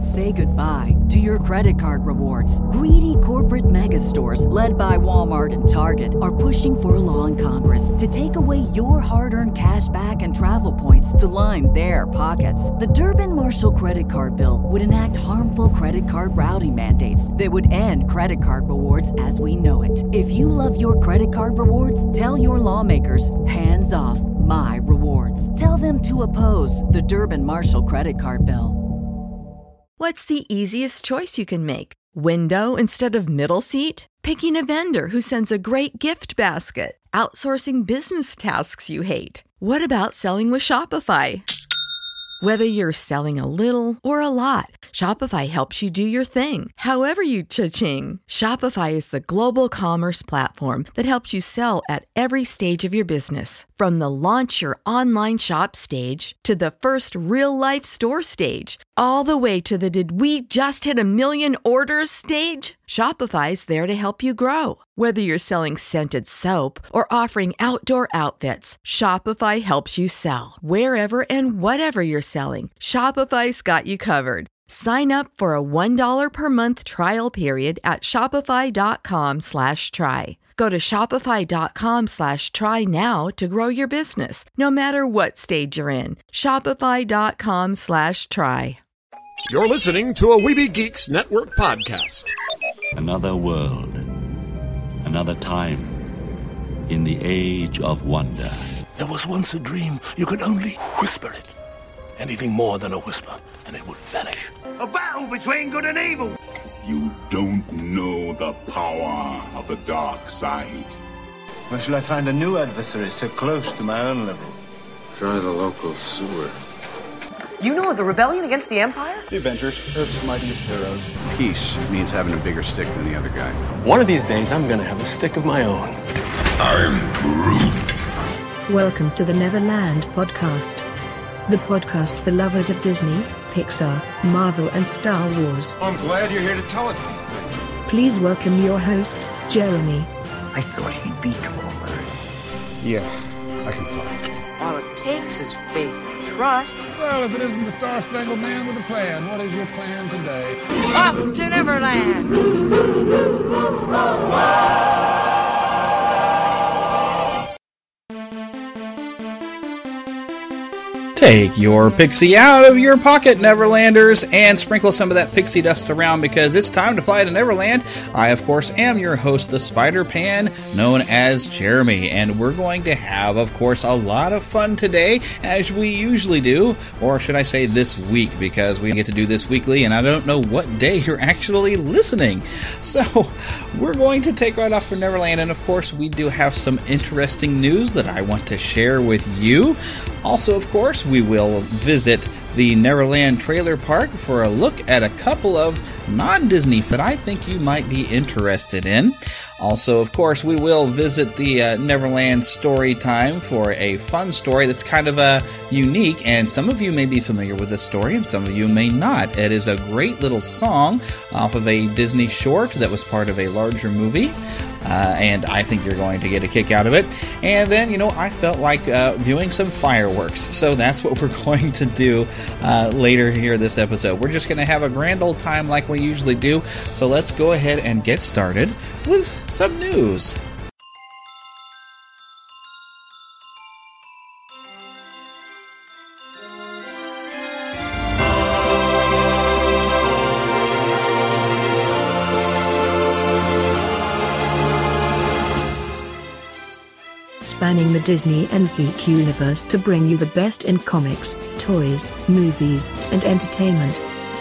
Say goodbye to your credit card rewards. Greedy corporate mega stores, led by Walmart and Target, are pushing for a law in Congress to take away your hard-earned cash back and travel points to line their pockets. The Durbin-Marshall credit card bill would enact harmful credit card routing mandates that would end credit card rewards as we know it. If you love your credit card rewards, tell your lawmakers, hands off my rewards. Tell them to oppose the Durbin-Marshall credit card bill. What's the easiest choice you can make? Window instead of middle seat? Picking a vendor who sends a great gift basket? Outsourcing business tasks you hate? What about selling with Shopify? Whether you're selling a little or a lot, Shopify helps you do your thing, however you cha-ching. Shopify is the global commerce platform that helps you sell at every stage of your business. From the launch your online shop stage to the first real-life store stage, all the way to the did we just hit 1 million orders stage. Shopify's there to help you grow. Whether you're selling scented soap or offering outdoor outfits, Shopify helps you sell. Wherever and whatever you're selling, Shopify's got you covered. Sign up for a $1 per month trial period at shopify.com/try. Go to shopify.com/try now to grow your business, no matter what stage you're in. Shopify.com/try. You're listening to a Weeby Geeks Network podcast. Another world, another time, in the age of wonder. There was once a dream. You could only whisper it. Anything more than a whisper, and it would vanish. A battle between good and evil. You don't know the power of the dark side. Where shall I find a new adversary so close to my own level? Try the local sewer. You know of the rebellion against the Empire? The Avengers, Earth's mightiest heroes. Peace means having a bigger stick than the other guy. One of these days, I'm gonna have a stick of my own. I'm Groot. Welcome to the Neverland Podcast. The podcast for lovers of Disney, Pixar, Marvel, and Star Wars. I'm glad you're here to tell us these things. Please welcome your host, Jeremy. I thought he'd be taller. Yeah, I can fly. All it takes is faith and trust. Well, if it isn't the Star-Spangled Man with a plan, what is your plan today? Off to Neverland! Take your pixie out of your pocket, Neverlanders, and sprinkle some of that pixie dust around because it's time to fly to Neverland. I, of course, am your host, the Spider-Pan, known as Jeremy, and we're going to have, of course, a lot of fun today, as we usually do, or should I say this week, because we get to do this weekly, and I don't know what day you're actually listening. So, we're going to take right off for Neverland, and of course, we do have some interesting news that I want to share with you. Also, of course, we will visit the Neverland Trailer Park for a look at a couple of non-Disney that I think you might be interested in. Also, of course, we will visit the Neverland Story Time for a fun story that's kind of unique, and some of you may be familiar with this story, and some of you may not. It is a great little song off of a Disney short that was part of a larger movie, and I think you're going to get a kick out of it. And then, I felt like viewing some fireworks, so that's what we're going to do later here this episode. We're just going to have a grand old time like we usually do, so let's go ahead and get started with some news. Spanning the Disney and geek universe to bring you the best in comics, toys, movies, and entertainment.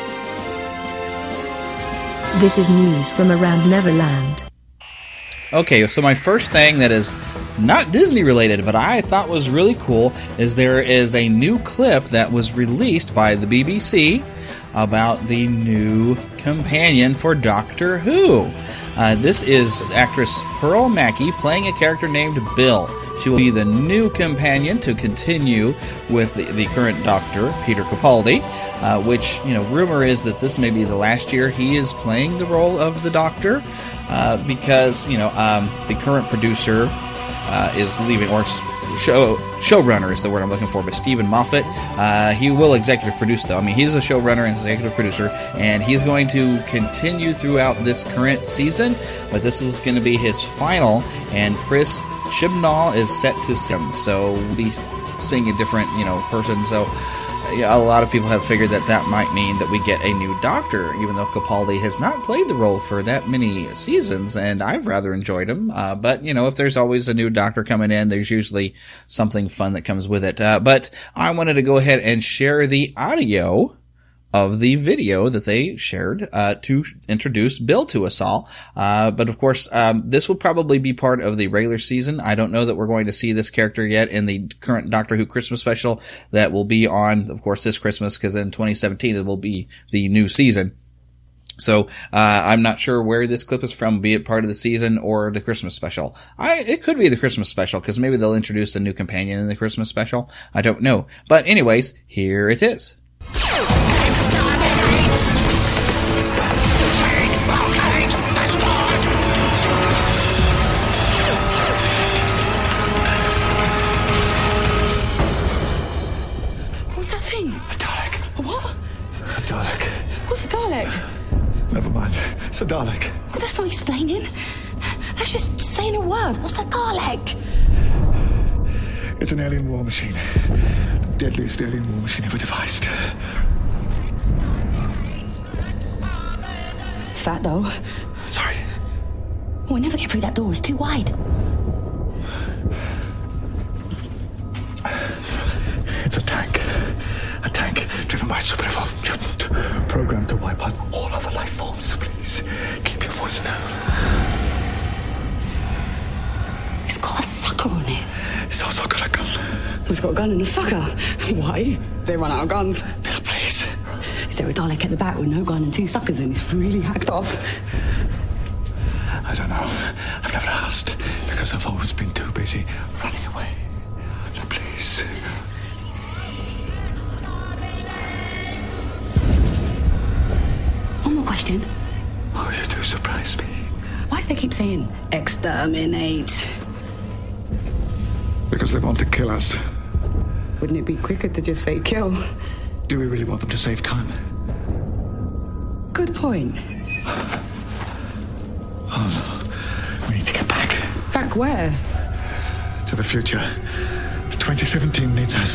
This is news from around Neverland. Okay, so my first thing that is not Disney related, but I thought was really cool, is there is a new clip that was released by the BBC about the new companion for Doctor Who. This is actress Pearl Mackie playing a character named Bill. She will be the new companion to continue with the current Doctor, Peter Capaldi, which, rumor is that this may be the last year he is playing the role of the Doctor, because, the current producer is leaving, or showrunner is the word I'm looking for, but Stephen Moffat. He will executive produce, though. I mean, he's a showrunner and executive producer, and he's going to continue throughout this current season, but this is going to be his final, and Chris Chibnall is set to sing, so we'll be seeing a different, person, so a lot of people have figured that might mean that we get a new Doctor, even though Capaldi has not played the role for that many seasons, and I've rather enjoyed him. But, if there's always a new Doctor coming in, there's usually something fun that comes with it. But I wanted to go ahead and share the audio of the video that they shared to introduce Bill to us all. But of course, this will probably be part of the regular season. I don't know that we're going to see this character yet in the current Doctor Who Christmas special that will be on, of course, this Christmas, because in 2017 it will be the new season. So, I'm not sure where this clip is from, be it part of the season or the Christmas special. It could be the Christmas special, because maybe they'll introduce a new companion in the Christmas special. I don't know. But anyways, here it is. Never mind. It's a Dalek. Well, that's not explaining. That's just saying a word. What's a Dalek? It's an alien war machine. The deadliest alien war machine ever devised. Fat, though. Sorry. We'll never get through that door. It's too wide. It's a tank. A tank driven by a super evolved mutant, programmed to wipe out all other life forms. Please, keep your voice down. It's got a sucker on it. It's also got a gun. It's got a gun and a sucker. Why? They run out of guns. Bill, please. Is there a Dalek at the back with no gun and two suckers and it's really hacked off? I don't know. I've never asked because I've always been too busy running away. So please. One more question. Oh, you do surprise me. Why do they keep saying exterminate? Because they want to kill us. Wouldn't it be quicker to just say kill? Do we really want them to save time? Good point. Oh, no. We need to get back. Back where? To the future. 2017 needs us.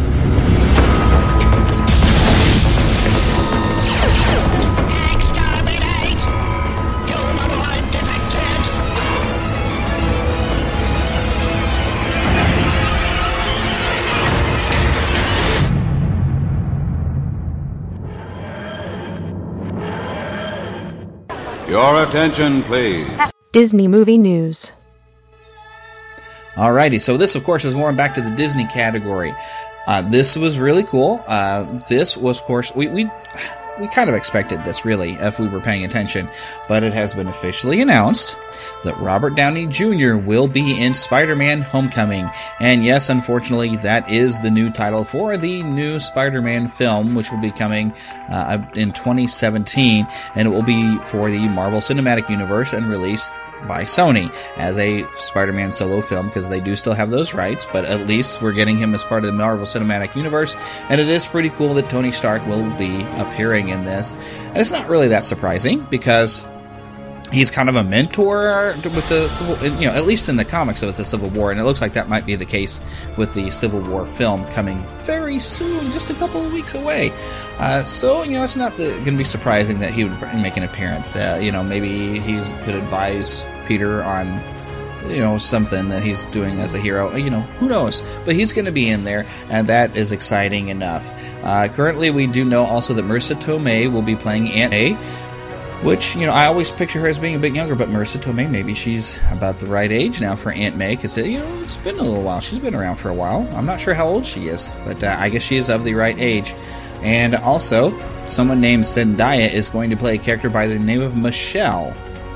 Your attention, please. Disney movie news. Alrighty, so this, of course, is more back to the Disney category. This was really cool. This was, of course, we kind of expected this, really, if we were paying attention, but it has been officially announced that Robert Downey Jr. will be in Spider-Man Homecoming. And yes, unfortunately, that is the new title for the new Spider-Man film, which will be coming in 2017, and it will be for the Marvel Cinematic Universe and released by Sony as a Spider-Man solo film, because they do still have those rights, but at least we're getting him as part of the Marvel Cinematic Universe, and it is pretty cool that Tony Stark will be appearing in this. And it's not really that surprising, because he's kind of a mentor with the Civil, at least in the comics with the Civil War, and it looks like that might be the case with the Civil War film coming very soon, just a couple of weeks away. So it's not going to be surprising that he would make an appearance. Maybe he could advise Peter on something that he's doing as a hero. Who knows? But he's going to be in there, and that is exciting enough. Currently, we do know also that Marissa Tomei will be playing Aunt May, which, I always picture her as being a bit younger, but Marissa Tomei, maybe she's about the right age now for Aunt May, because, it's been a little while. She's been around for a while. I'm not sure how old she is, but I guess she is of the right age. And also, someone named Zendaya is going to play a character by the name of Michelle,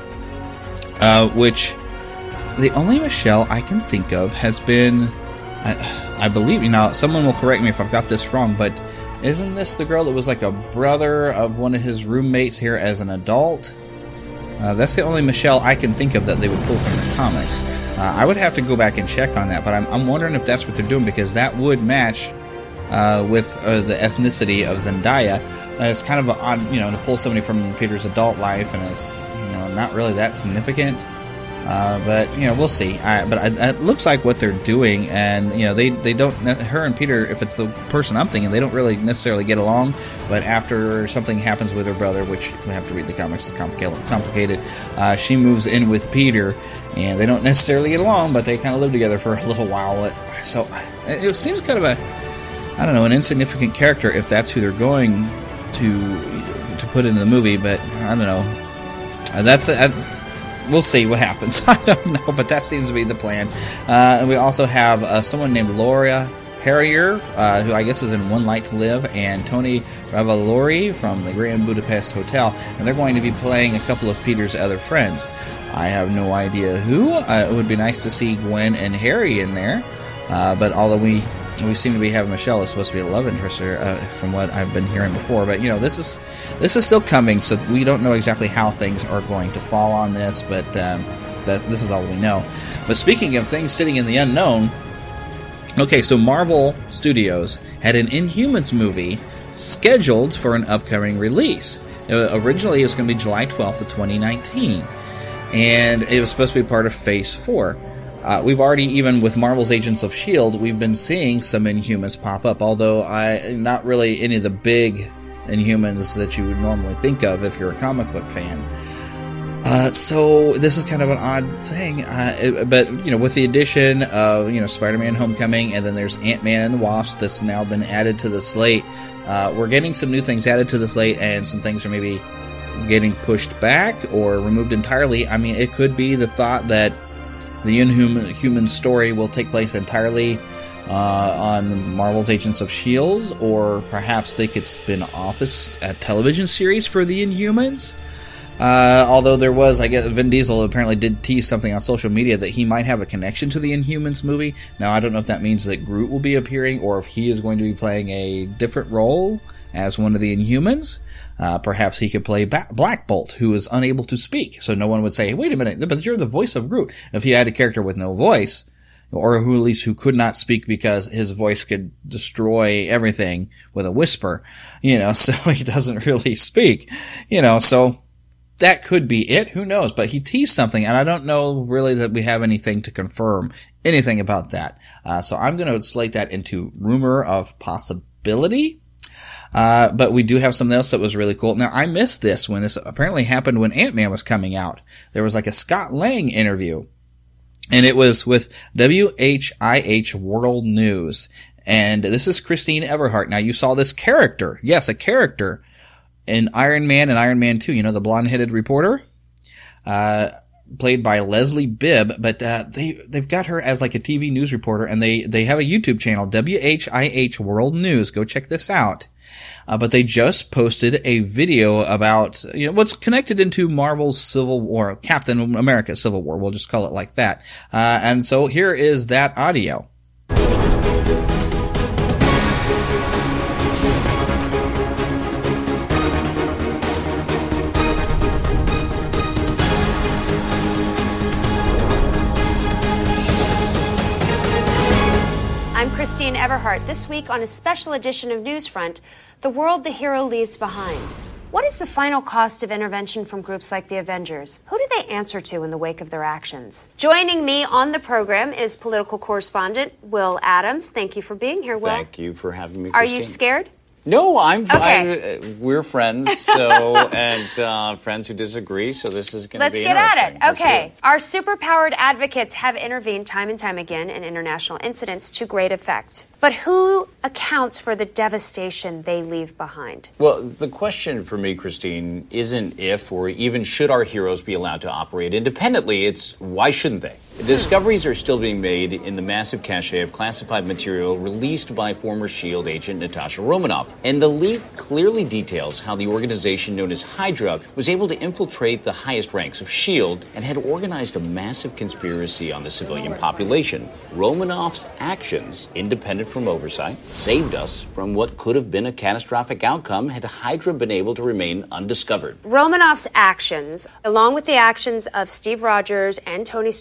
which the only Michelle I can think of has been, I believe, someone will correct me if I've got this wrong, but isn't this the girl that was like a brother of one of his roommates here as an adult? That's the only Michelle I can think of that they would pull from the comics. I would have to go back and check on that, but I'm wondering if that's what they're doing, because that would match with the ethnicity of Zendaya. It's kind of odd, to pull somebody from Peter's adult life, and it's not really that significant. But we'll see. But it looks like what they're doing, and they don't. Her and Peter, if it's the person I'm thinking, they don't really necessarily get along. But after something happens with her brother, which we have to read the comics, it's complicated. She moves in with Peter, and they don't necessarily get along, but they kind of live together for a little while. So it seems kind of an insignificant character if that's who they're going to put into the movie. But I don't know. We'll see what happens. I don't know, but that seems to be the plan. And we also have someone named Laura Harrier, who I guess is in One Light to Live, and Tony Ravalori from the Grand Budapest Hotel, and they're going to be playing a couple of Peter's other friends. I have no idea who. It would be nice to see Gwen and Harry in there, but although we seem to be having Michelle is supposed to be a love interest from what I've been hearing before. But this is still coming, so we don't know exactly how things are going to fall on this. But this is all we know. But speaking of things sitting in the unknown, okay, so Marvel Studios had an Inhumans movie scheduled for an upcoming release. Originally, it was going to be July 12th of 2019, and it was supposed to be part of Phase 4. We've already, even with Marvel's Agents of S.H.I.E.L.D., we've been seeing some Inhumans pop up, although not really any of the big Inhumans that you would normally think of if you're a comic book fan. So this is kind of an odd thing, but with the addition of Spider-Man: Homecoming, and then there's Ant-Man and the Wasp that's now been added to the slate. We're getting some new things added to the slate, and some things are maybe getting pushed back or removed entirely. I mean, it could be the thought that the Inhuman story will take place entirely on Marvel's Agents of S.H.I.E.L.D., or perhaps they could spin off a television series for the Inhumans. Although there was, I guess, Vin Diesel apparently did tease something on social media that he might have a connection to the Inhumans movie. Now, I don't know if that means that Groot will be appearing, or if he is going to be playing a different role as one of the Inhumans. Perhaps he could play Black Bolt, who is unable to speak. So no one would say, wait a minute, but you're the voice of Groot. If you had a character with no voice, or who could not speak because his voice could destroy everything with a whisper, so he doesn't really speak, so that could be it. Who knows? But he teased something, and I don't know really that we have anything to confirm anything about that. So I'm going to slate that into rumor of possibility. But we do have something else that was really cool. Now, I missed this when this apparently happened when Ant-Man was coming out. There was like a Scott Lang interview, and it was with WHIH World News. And this is Christine Everhart. Now, you saw this character. Yes, a character in Iron Man and Iron Man 2. The blonde-headed reporter? Played by Leslie Bibb, but they've got her as like a TV news reporter, and they have a YouTube channel, WHIH World News. Go check this out. But they just posted a video about, what's connected into Marvel's Civil War, Captain America Civil War. We'll just call it like that. And so here is that audio. I'm Christine Everhart. This week on a special edition of Newsfront, the world the hero leaves behind. What is the final cost of intervention from groups like the Avengers? Who do they answer to in the wake of their actions? Joining me on the program is political correspondent Will Adams. Thank you for being here, Will. Thank you for having me, Christine. Are you scared? No, Okay. we're friends, and friends who disagree, so this is going to be interesting. Let's get at it. Okay. Our superpowered advocates have intervened time and time again in international incidents to great effect. But who accounts for the devastation they leave behind? Well, the question for me, Christine, isn't if or even should our heroes be allowed to operate independently. It's why shouldn't they? Discoveries are still being made in the massive cache of classified material released by former S.H.I.E.L.D. agent Natasha Romanoff. And the leak clearly details how the organization known as Hydra was able to infiltrate the highest ranks of S.H.I.E.L.D. and had organized a massive conspiracy on the civilian population. Romanoff's actions, independent from oversight, saved us from what could have been a catastrophic outcome had Hydra been able to remain undiscovered. Romanoff's actions, along with the actions of Steve Rogers and Tony Stark and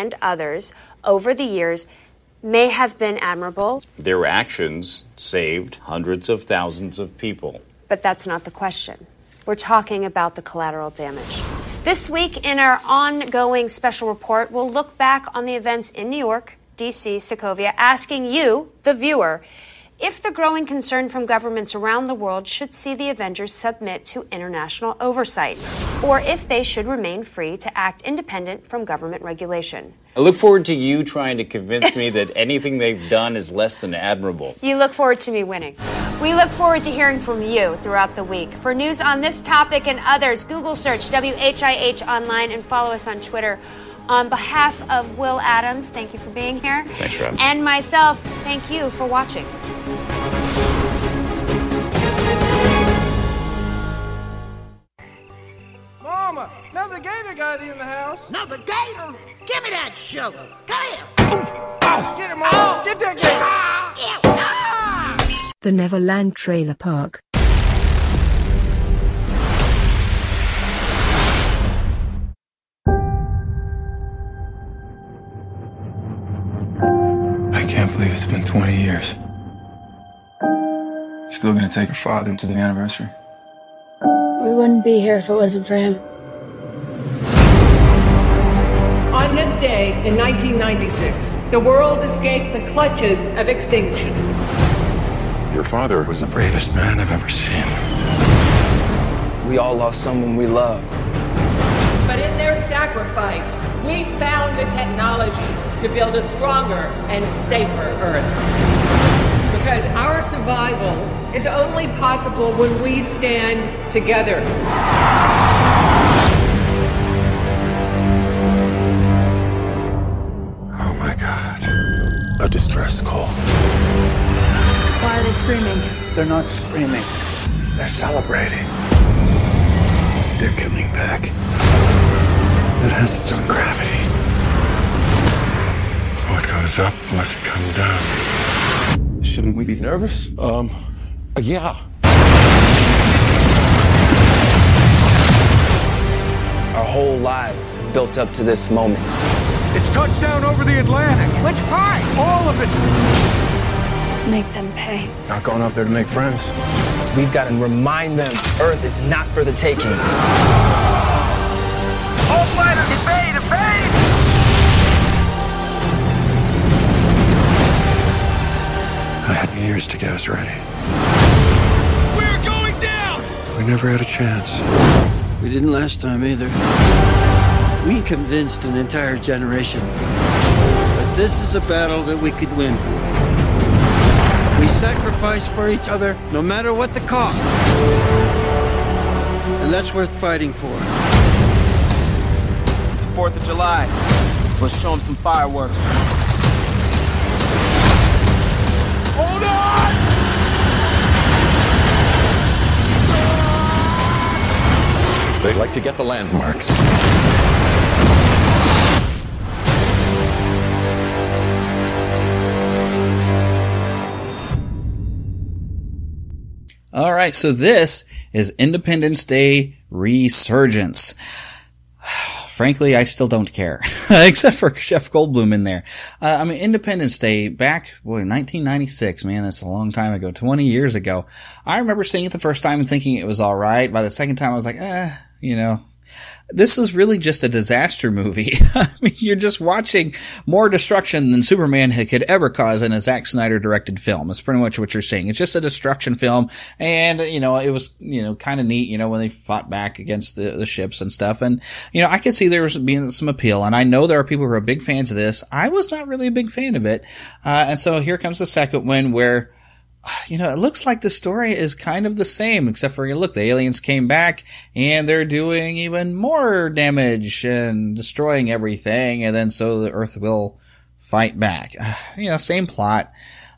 and others over the years may have been admirable. Their actions saved hundreds of thousands of people. But that's not the question. We're talking about the collateral damage. This week in our ongoing special report, we'll look back on the events in New York, D.C., Sokovia, asking you, the viewer, if the growing concern from governments around the world should see the Avengers submit to international oversight, or if they should remain free to act independent from government regulation. I look forward to you trying to convince me that anything they've done is less than admirable. You look forward to me winning. We look forward to hearing from you throughout the week. For news on this topic and others, Google search WHIH Online and follow us on Twitter. On behalf of Will Adams, thank you for being here. Thanks, Rob. And myself, thank you for watching. Mama, another gator got in the house. Another gator? Give me that shovel. Come here. Get him, Mom. Get that gator. The Neverland Trailer Park. I can't believe it's been 20 years. Still gonna take her father to the anniversary? We wouldn't be here if it wasn't for him. On this day in 1996, the world escaped the clutches of extinction. Your father was the bravest man I've ever seen. We all lost someone we love. But in their sacrifice, we found the technology to build a stronger and safer Earth. Because our survival is only possible when we stand together. Oh my God. A distress call. Why are they screaming? They're not screaming. They're celebrating. They're coming back. It has its own gravity. What goes up must come down. Shouldn't we be nervous? Yeah. Our whole lives built up to this moment. It's touchdown over the Atlantic. Which part? All of it. Make them pay. Not going up there to make friends. We've got to remind them Earth is not for the taking. All fighters, evade, evade! I had years to get us ready. We're going down! We never had a chance. We didn't last time either. We convinced an entire generation that this is a battle that we could win. We sacrifice for each other no matter what the cost. And that's worth fighting for. It's the 4th of July, so let's show them some fireworks. Hold on! They'd like to get the landmarks. All right, so this is Independence Day Resurgence. Frankly, I still don't care, except for Jeff Goldblum in there. Independence Day back, 1996, man, that's a long time ago, 20 years ago. I remember seeing it the first time and thinking it was all right. By the second time, I was like, this is really just a disaster movie. I mean, you're just watching more destruction than Superman could ever cause in a Zack Snyder directed film. It's pretty much what you're seeing. It's just a destruction film. And, it was, kind of neat, when they fought back against the ships and stuff. And, I could see there was being some appeal. And I know there are people who are big fans of this. I was not really a big fan of it. And so here comes the second one where, it looks like the story is kind of the same, except for, the aliens came back and they're doing even more damage and destroying everything, and then so the Earth will fight back. Same plot.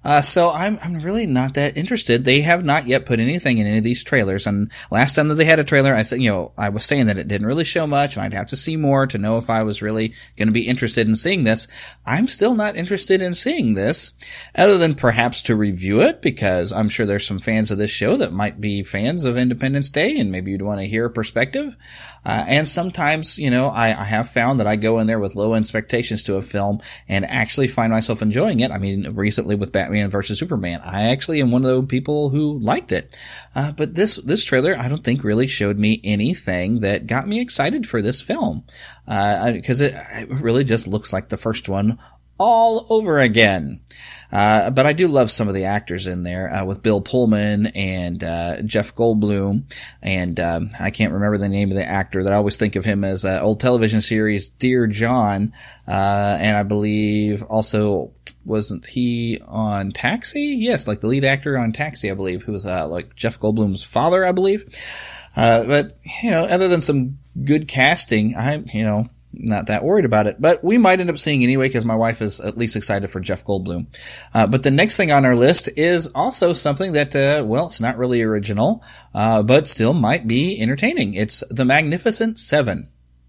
So I'm really not that interested. They have not yet put anything in any of these trailers. And last time that they had a trailer, I said, I was saying that it didn't really show much and I'd have to see more to know if I was really going to be interested in seeing this. I'm still not interested in seeing this, other than perhaps to review it, because I'm sure there's some fans of this show that might be fans of Independence Day and maybe you'd want to hear a perspective. And sometimes, I have found that I go in there with low expectations to a film and actually find myself enjoying it. I mean, recently with Batman vs. Superman, I actually am one of those people who liked it. But this trailer, I don't think really showed me anything that got me excited for this film. Because it really just looks like the first one all over again. But I do love some of the actors in there, with Bill Pullman and, Jeff Goldblum. And, I can't remember the name of the actor that I always think of him as, old television series Dear John. And I believe also, wasn't he on Taxi? Yes, like the lead actor on Taxi, I believe, who was, like Jeff Goldblum's father, I believe. But, other than some good casting, I'm, not that worried about it, but we might end up seeing anyway because my wife is at least excited for Jeff Goldblum. But the next thing on our list is also something that, it's not really original, but still might be entertaining. It's The Magnificent Seven.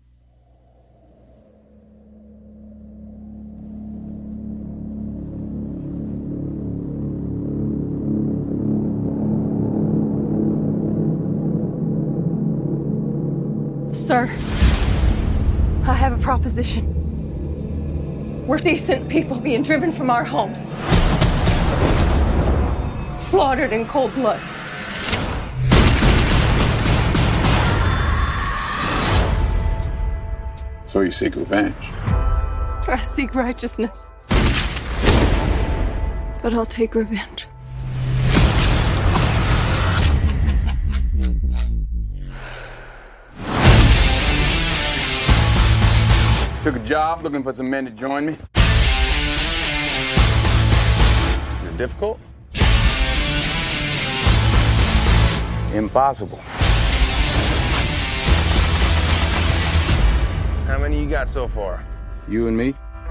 Sir, I have a proposition. We're decent people being driven from our homes. Slaughtered in cold blood. So you seek revenge? I seek righteousness. But I'll take revenge. Took a job looking for some men to join me. Is it difficult? Impossible. How many you got so far? You and me?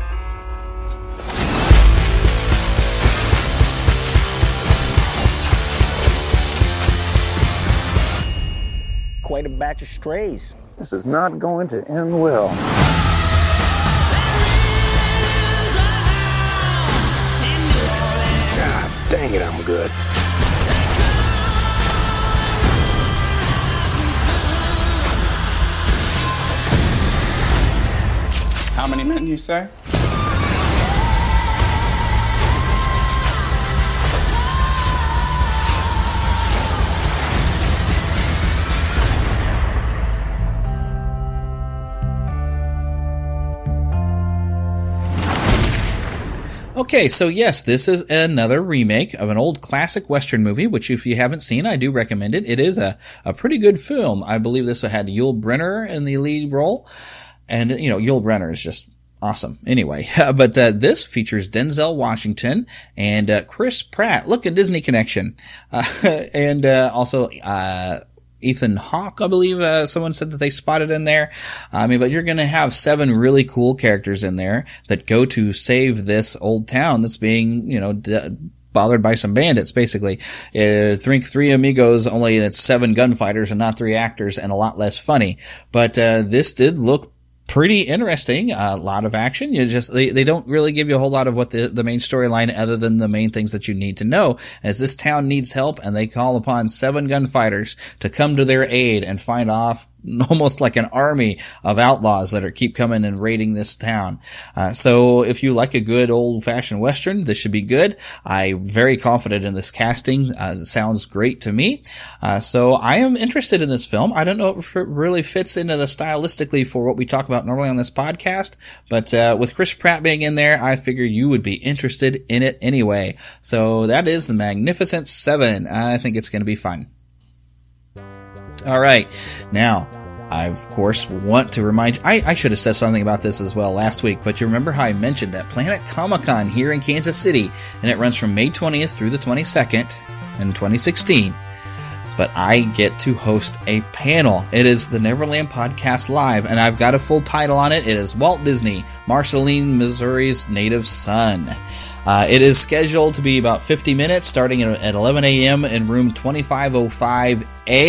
Quite a batch of strays. This is not going to end well. Dang it, I'm good. How many men you say? Okay, so yes, this is another remake of an old classic Western movie, which if you haven't seen, I do recommend it. It is a pretty good film. I believe this had Yul Brynner in the lead role. And, Yul Brynner is just awesome. Anyway, but this features Denzel Washington and Chris Pratt. Look, a Disney connection. And also Ethan Hawke, I believe, someone said that they spotted in there. But you're going to have 7 really cool characters in there that go to save this old town that's being, bothered by some bandits, basically. Three amigos, only it's 7 gunfighters and not 3 actors and a lot less funny. But, this did look pretty interesting. A lot of action. They don't really give you a whole lot of what the main storyline other than the main things that you need to know, as this town needs help and they call upon 7 gunfighters to come to their aid and find off almost like an army of outlaws that keep coming and raiding this town. So if you like a good old-fashioned Western, this should be good. I'm very confident in this casting. It sounds great to me. So I am interested in this film. I don't know if it really fits into the stylistically for what we talk about normally on this podcast, but with Chris Pratt being in there, I figure you would be interested in it anyway. So that is The Magnificent Seven. I think it's going to be fun. All right. Now, I, of course, want to remind you, I should have said something about this as well last week, but you remember how I mentioned that Planet Comic-Con here in Kansas City, and it runs from May 20th through the 22nd in 2016. But I get to host a panel. It is the Neverland Podcast Live, and I've got a full title on it. It is Walt Disney, Marceline, Missouri's Native Son. It is scheduled to be about 50 minutes, starting at 11 a.m. in room 2505A.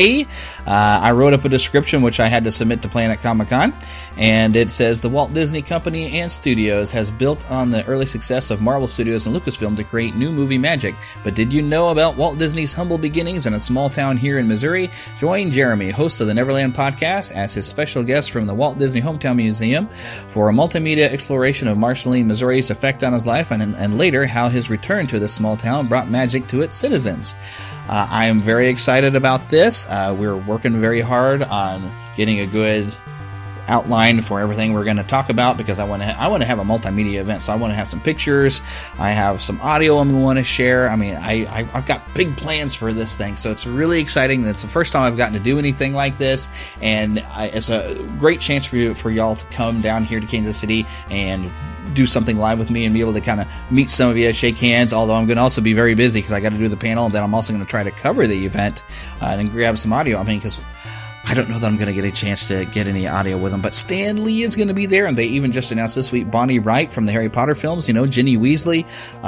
I wrote up a description which I had to submit to Planet Comic-Con, and it says the Walt Disney Company and Studios has built on the early success of Marvel Studios and Lucasfilm to create new movie magic. But did you know about Walt Disney's humble beginnings in a small town here in Missouri? Join Jeremy, host of the Neverland podcast, as his special guest from the Walt Disney Hometown Museum for a multimedia exploration of Marceline, Missouri's effect on his life, and later how his return to this small town brought magic to its citizens. I am very excited about this. We're working very hard on getting a good outline for everything we're going to talk about, because I want to have a multimedia event. So I want to have some pictures. I have some audio I want to share. I mean, I've got big plans for this thing, so it's really exciting. It's the first time I've gotten to do anything like this, and it's a great chance for y'all to come down here to Kansas City and do something live with me and be able to kind of meet some of you, shake hands, although I'm going to also be very busy because I got to do the panel, and then I'm also going to try to cover the event and grab some audio. I mean, because I don't know that I'm going to get a chance to get any audio with them, but Stan Lee is going to be there, and they even just announced this week Bonnie Wright from the Harry Potter films, Ginny Weasley.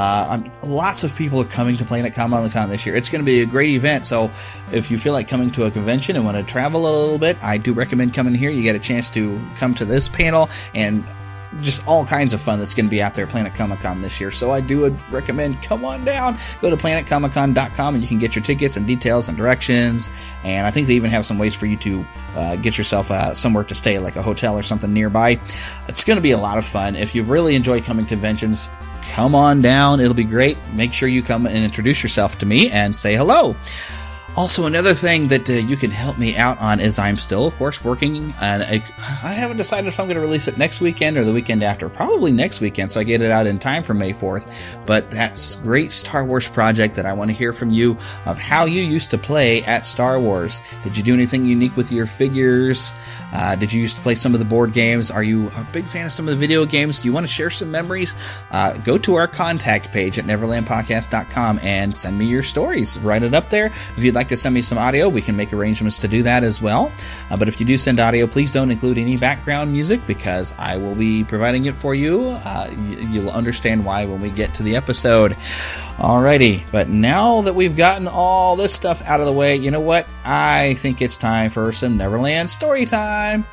Lots of people are coming to Planet Comic-Con this year. It's going to be a great event, so if you feel like coming to a convention and want to travel a little bit, I do recommend coming here. You get a chance to come to this panel and just all kinds of fun that's going to be out there at Planet Comic-Con this year. So I do recommend come on down. Go to planetcomiccon.com and you can get your tickets and details and directions. And I think they even have some ways for you to get yourself somewhere to stay, like a hotel or something nearby. It's going to be a lot of fun. If you really enjoy coming to conventions, come on down. It'll be great. Make sure you come and introduce yourself to me and say hello. Also, another thing that you can help me out on is I'm still, of course, working on I haven't decided if I'm going to release it next weekend or the weekend after. Probably next weekend, so I get it out in time for May 4th. But that's great Star Wars project that I want to hear from you of how you used to play at Star Wars. Did you do anything unique with your figures? Did you used to play some of the board games? Are you a big fan of some of the video games? Do you want to share some memories? Go to our contact page at neverlandpodcast.com and send me your stories. Write it up there. If you'd like to send me some audio, we can make arrangements to do that as well. But if you do send audio, please don't include any background music, because I will be providing it for you. You'll understand why when we get to the episode. Alrighty, but now that we've gotten all this stuff out of the way, you know what? I think it's time for some Neverland story time.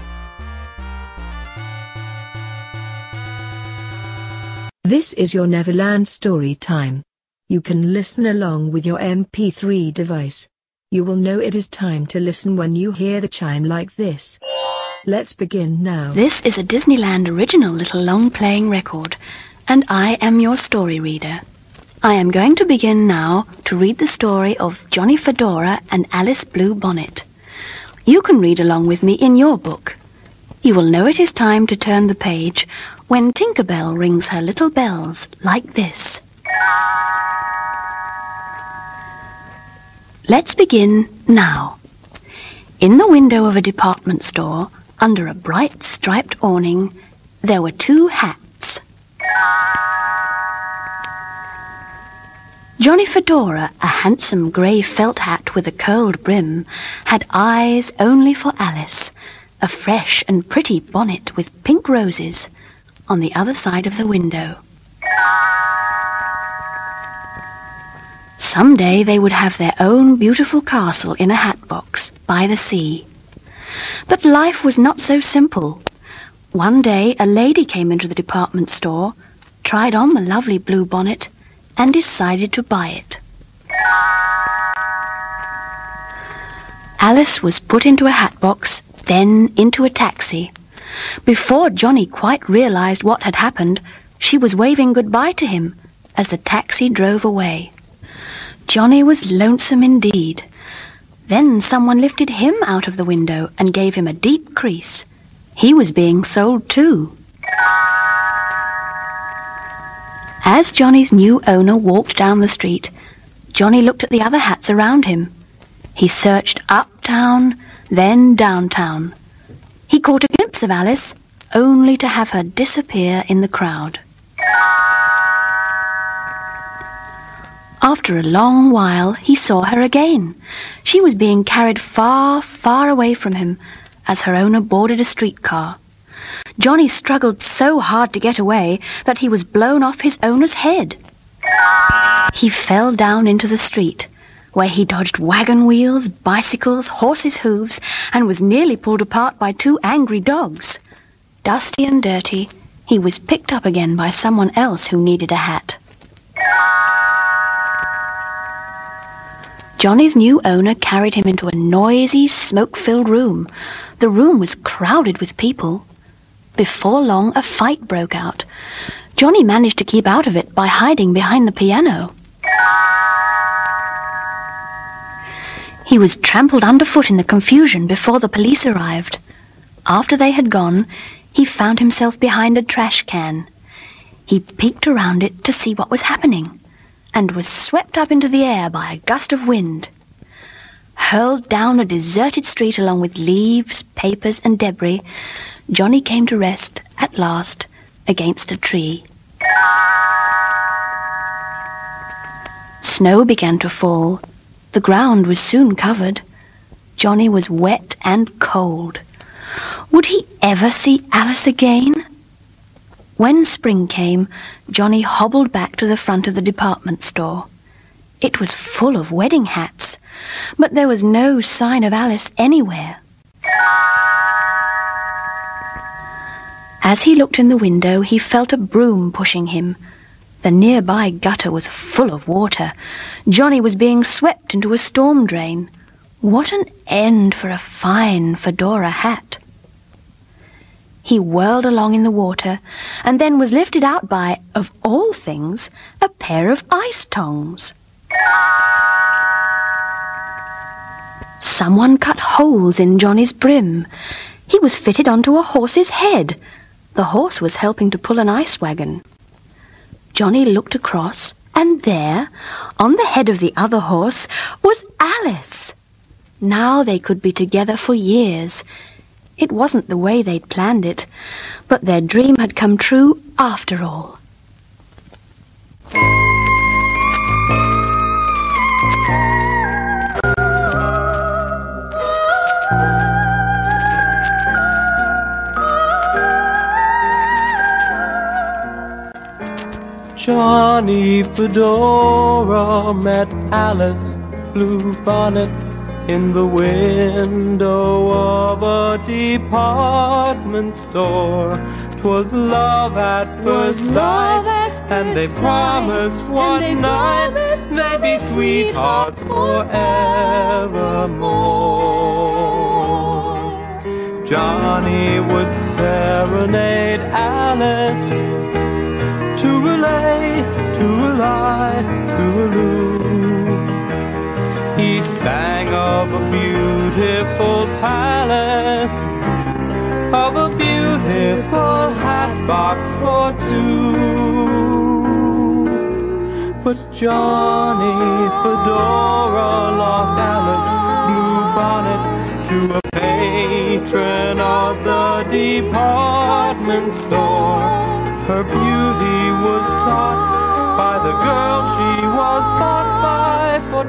This is your Neverland story time. You can listen along with your MP3 device. You will know it is time to listen when you hear the chime like this. Let's begin now. This is a Disneyland original little long-playing record, and I am your story reader. I am going to begin now to read the story of Johnny Fedora and Alice Blue Bonnet. You can read along with me in your book. You will know it is time to turn the page when Tinker Bell rings her little bells like this. Let's begin now. In the window of a department store, under a bright striped awning, there were two hats. Johnny Fedora, a handsome grey felt hat with a curled brim, had eyes only for Alice, a fresh and pretty bonnet with pink roses, on the other side of the window. Someday they would have their own beautiful castle in a hat box by the sea. But life was not so simple. One day a lady came into the department store, tried on the lovely blue bonnet, and decided to buy it. Alice was put into a hat box, then into a taxi. Before Johnny quite realized what had happened, she was waving goodbye to him as the taxi drove away. Johnny was lonesome indeed. Then someone lifted him out of the window and gave him a deep crease. He was being sold too. As Johnny's new owner walked down the street, Johnny looked at the other hats around him. He searched uptown, then downtown. He caught a glimpse of Alice, only to have her disappear in the crowd. After a long while, he saw her again. She was being carried far, far away from him as her owner boarded a streetcar. Johnny struggled so hard to get away that he was blown off his owner's head. He fell down into the street, where he dodged wagon wheels, bicycles, horses' hooves, and was nearly pulled apart by 2 angry dogs. Dusty and dirty, he was picked up again by someone else who needed a hat. Johnny's new owner carried him into a noisy, smoke-filled room. The room was crowded with people. Before long, a fight broke out. Johnny managed to keep out of it by hiding behind the piano. He was trampled underfoot in the confusion before the police arrived. After they had gone, he found himself behind a trash can. He peeked around it to see what was happening, and was swept up into the air by a gust of wind. Hurled down a deserted street along with leaves, papers, and debris, Johnny came to rest, at last, against a tree. Snow began to fall. The ground was soon covered. Johnny was wet and cold. Would he ever see Alice again? When spring came, Johnny hobbled back to the front of the department store. It was full of wedding hats, but there was no sign of Alice anywhere. As he looked in the window, he felt a broom pushing him. The nearby gutter was full of water. Johnny was being swept into a storm drain. What an end for a fine fedora hat! He whirled along in the water, and then was lifted out by, of all things, a pair of ice tongs. Someone cut holes in Johnny's brim. He was fitted onto a horse's head. The horse was helping to pull an ice wagon. Johnny looked across, and there, on the head of the other horse, was Alice. Now they could be together for years. It wasn't the way they'd planned it, but their dream had come true after all. Johnny Fedora met Alice Bluebonnet in the window of a department store. 'Twas love at first sight, and they promised one night they'd be sweethearts forevermore. Johnny would serenade Alice, to-a-lay, to-a-lie, to-a-loo. He sang of a beautiful palace, of a beautiful hat box for 2. But Johnny Fedora lost Alice Bluebonnet to a patron of the department store. Her beauty was sought by the girl she was bought by for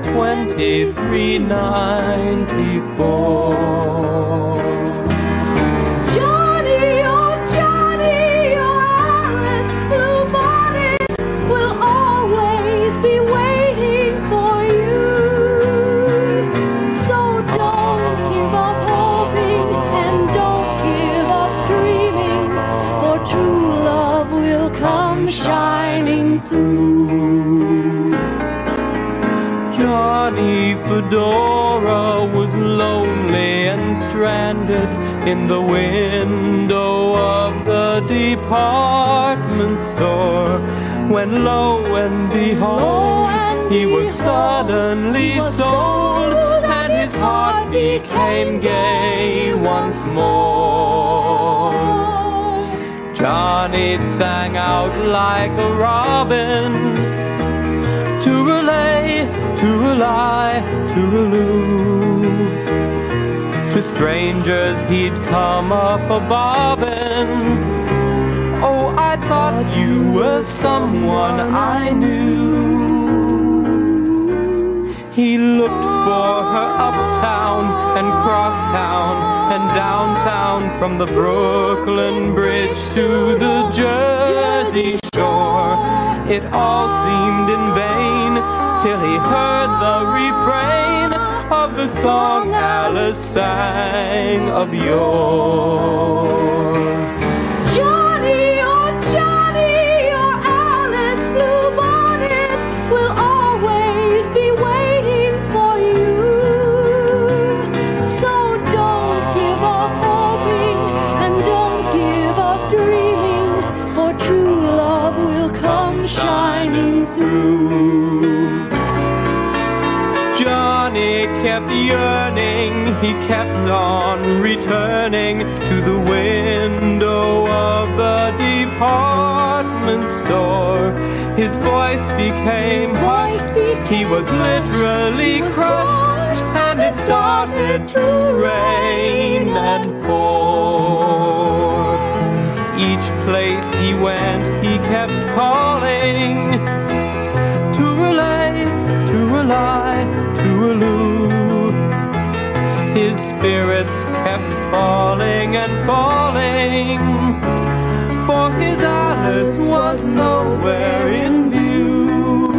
$23.94. Johnny, oh Johnny, your Alice Bluebonnet will always be waiting for you. So don't give up hoping and don't give up dreaming, for true love will come shining through. Johnny Fedora was lonely and stranded in the window of the department store, when lo and behold, he was suddenly sold, and his heart became gay once more. Johnny sang out like a robin, to-a-lay, to-a-lie, to-a-loo. To strangers he'd come up a bobbin. Oh, I thought you were someone I knew. He looked for her uptown and crosstown, and downtown from the Brooklyn Bridge to the Jersey Shore. It all seemed in vain till he heard the refrain of the song Alice sang of yore. Johnny, oh Johnny, your Alice Bluebonnet will always be waiting for you. So don't give up hoping and don't give up dreaming, for true love will come shining through. Johnny kept yearning, he kept on returning to the window of the department store. His voice became hushed, he was literally crushed, and it started to rain and pour. Each place he went, he kept calling to relay, to rely, to elude. His spirits kept falling and falling, for his Alice was nowhere in view.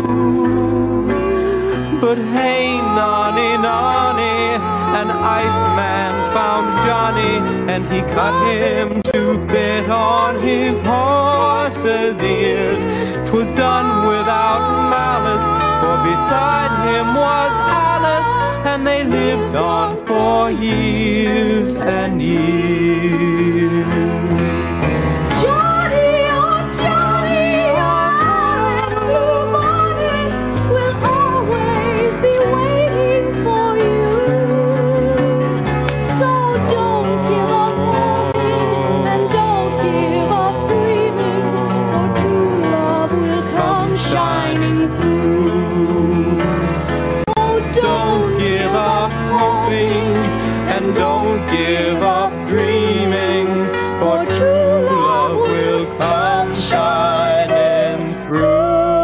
But hey, Nonny, Nonny, an Iceman found Johnny, and he cut him to fit on his horse's ears. 'Twas done without malice, for beside him was Alice, and they lived on for years and years. Johnny, oh Johnny, your Alice Bluebonnet will always be waiting for you. So don't give up hoping and don't give up dreaming, for true love will come shining through. Oh, Don't give up hoping and don't give up dreaming, for true love will come shining through.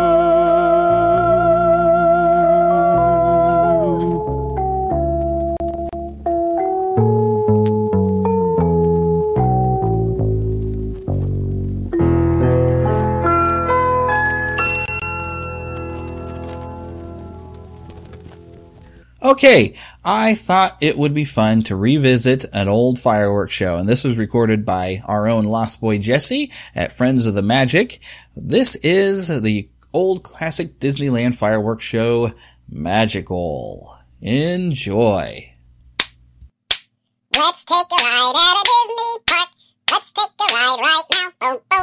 Okay, I thought it would be fun to revisit an old fireworks show, and this was recorded by our own Lost Boy Jesse at Friends of the Magic. This is the old classic Disneyland fireworks show, Magical. Enjoy. Let's take a ride at a Disney park. Let's take a ride right now. Oh, oh.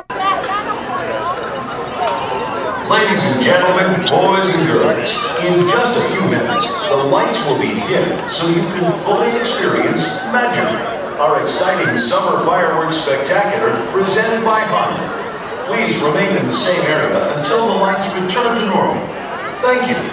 Ladies and gentlemen, boys and girls, in just a few minutes, the lights will be dim so you can fully experience Magic, our exciting summer fireworks spectacular presented by Honda. Please remain in the same area until the lights return to normal. Thank you.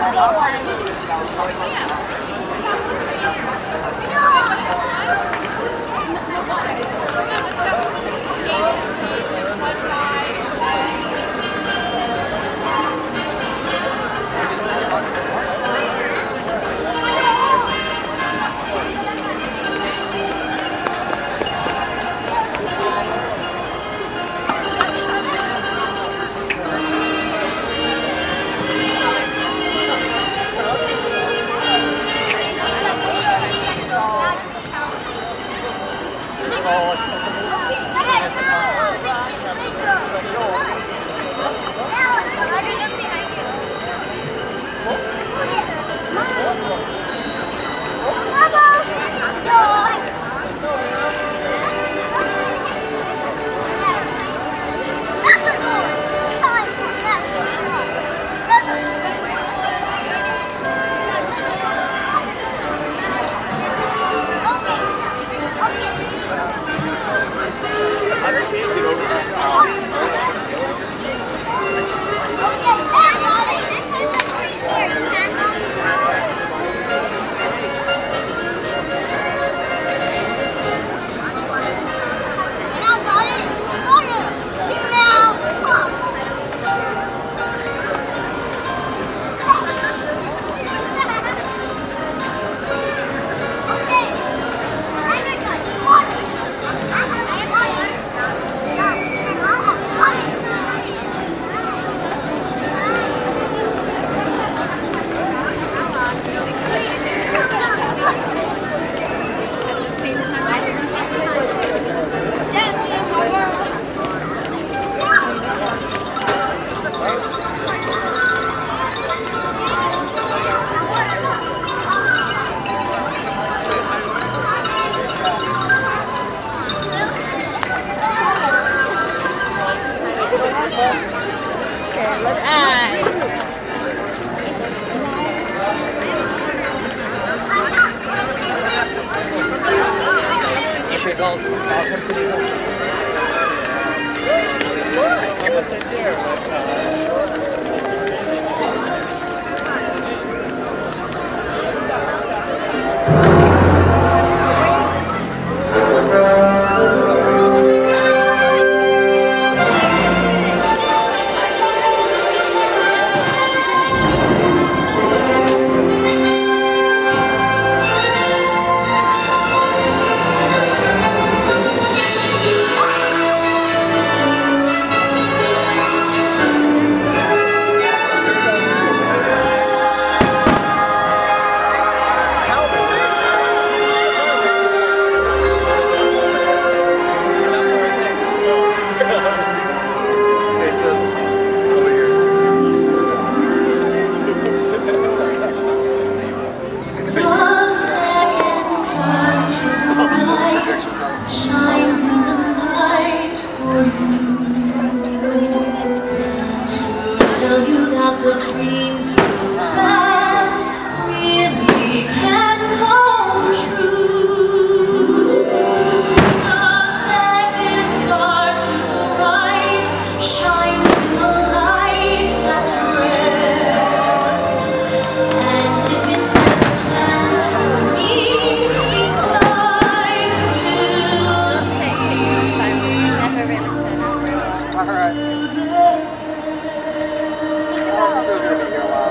Alright. I'm still gonna be here a while.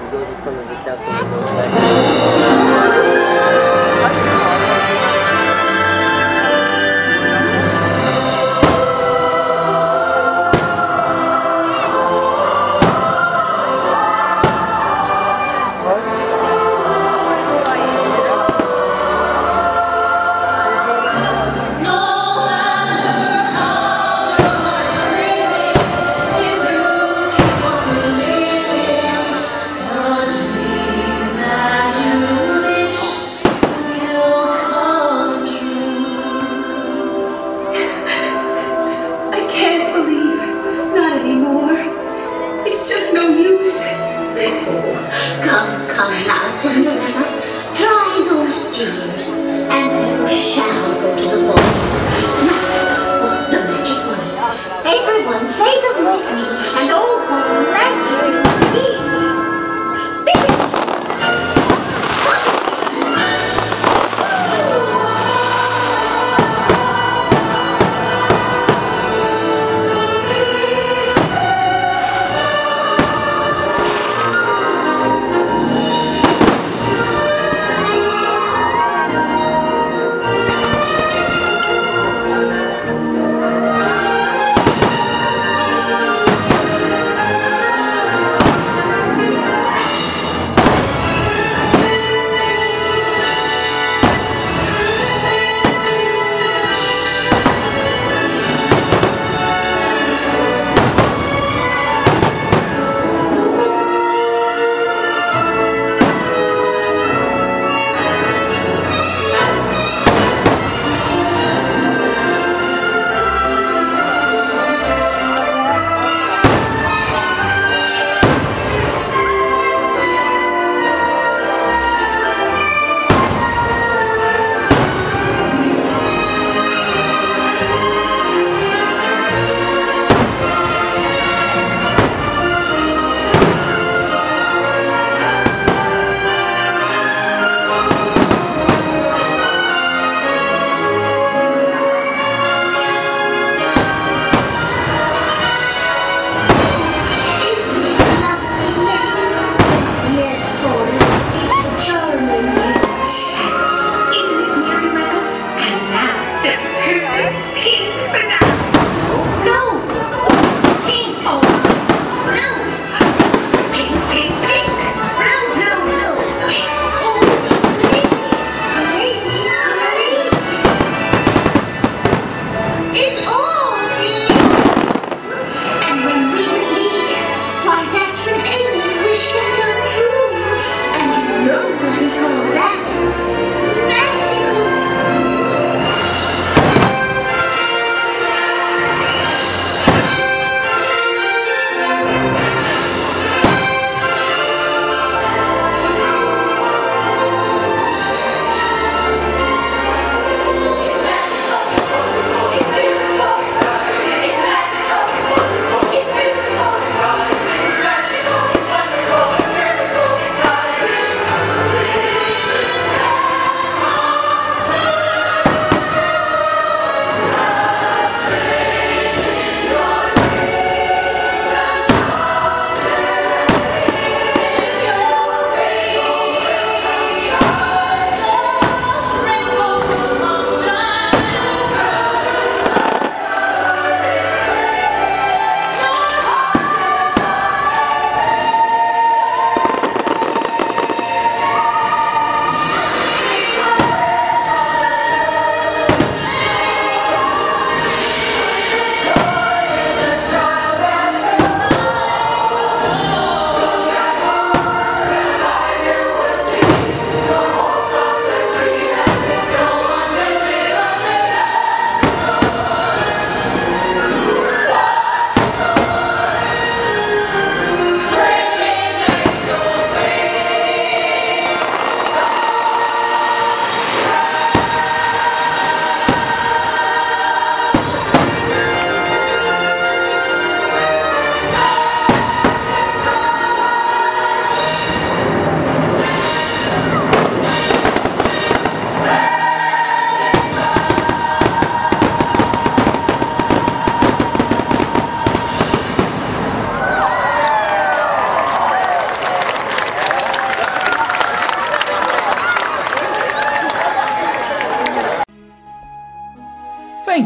He goes in front of the castle and goes back. I can't believe. Not anymore. It's just no use. Come now, Cinderella. Dry those tears, and you shall go to the ball. Now, the magic words. Everyone say them with me, and oh, what magic you'll see.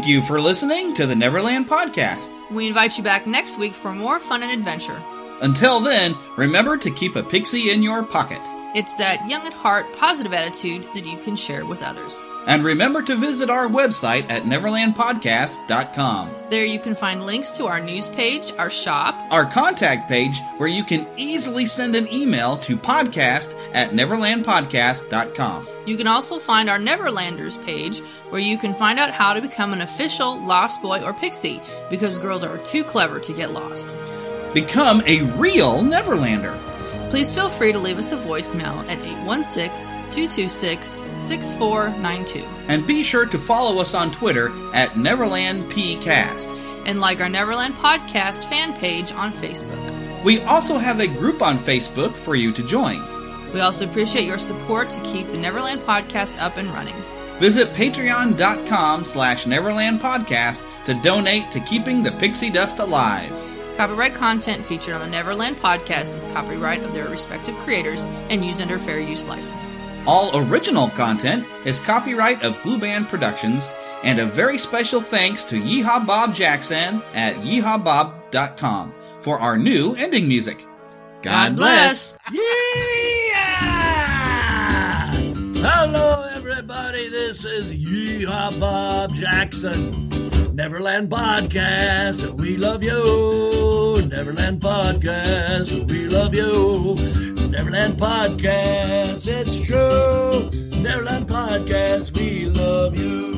Thank you for listening to the Neverland Podcast. We invite you back next week for more fun and adventure. Until then, remember to keep a pixie in your pocket. It's that young at heart, positive attitude that you can share with others. And remember to visit our website at neverlandpodcast.com. There you can find links to our news page, our shop, our contact page, where you can easily send an email to podcast@neverlandpodcast.com. You can also find our Neverlanders page, where you can find out how to become an official Lost Boy or Pixie, because girls are too clever to get lost. Become a real Neverlander. Please feel free to leave us a voicemail at 816-226-6492. And be sure to follow us on Twitter at NeverlandPcast. And like our Neverland Podcast fan page on Facebook. We also have a group on Facebook for you to join. We also appreciate your support to keep the Neverland Podcast up and running. Visit patreon.com/NeverlandPodcast to donate to keeping the pixie dust alive. Copyright content featured on the Neverland Podcast is copyright of their respective creators and used under fair use license. All original content is copyright of Blue Band Productions, and a very special thanks to Yeehaw Bob Jackson at yeehawbob.com for our new ending music. God bless! Hello, everybody. This is Yeehaw Bob Jackson. Neverland Podcast, we love you. Neverland Podcast, we love you. Neverland Podcast, it's true. Neverland Podcast, we love you.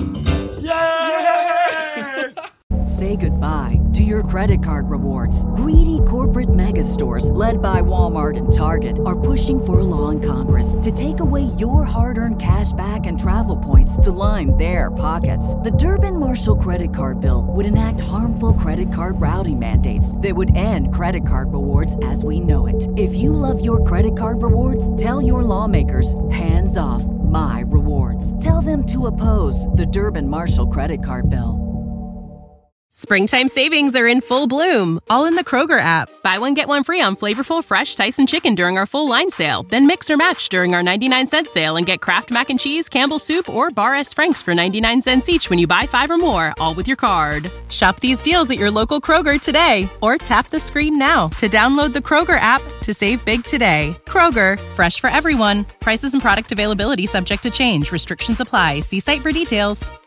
Yeah! Say goodbye to your credit card rewards. Greedy corporate mega stores, led by Walmart and Target, are pushing for a law in Congress to take away your hard-earned cash back and travel points to line their pockets. The Durbin-Marshall credit card bill would enact harmful credit card routing mandates that would end credit card rewards as we know it. If you love your credit card rewards, tell your lawmakers, hands off my rewards. Tell them to oppose the Durbin-Marshall credit card bill. Springtime savings are in full bloom, all in the Kroger app. Buy one, get one free on flavorful, fresh Tyson chicken during our full line sale. Then mix or match during our 99-cent sale and get Kraft Mac and Cheese, Campbell's Soup, or Bar S. Frank's for 99 cents each when you buy 5 or more, all with your card. Shop these deals at your local Kroger today, or tap the screen now to download the Kroger app to save big today. Kroger, fresh for everyone. Prices and product availability subject to change. Restrictions apply. See site for details.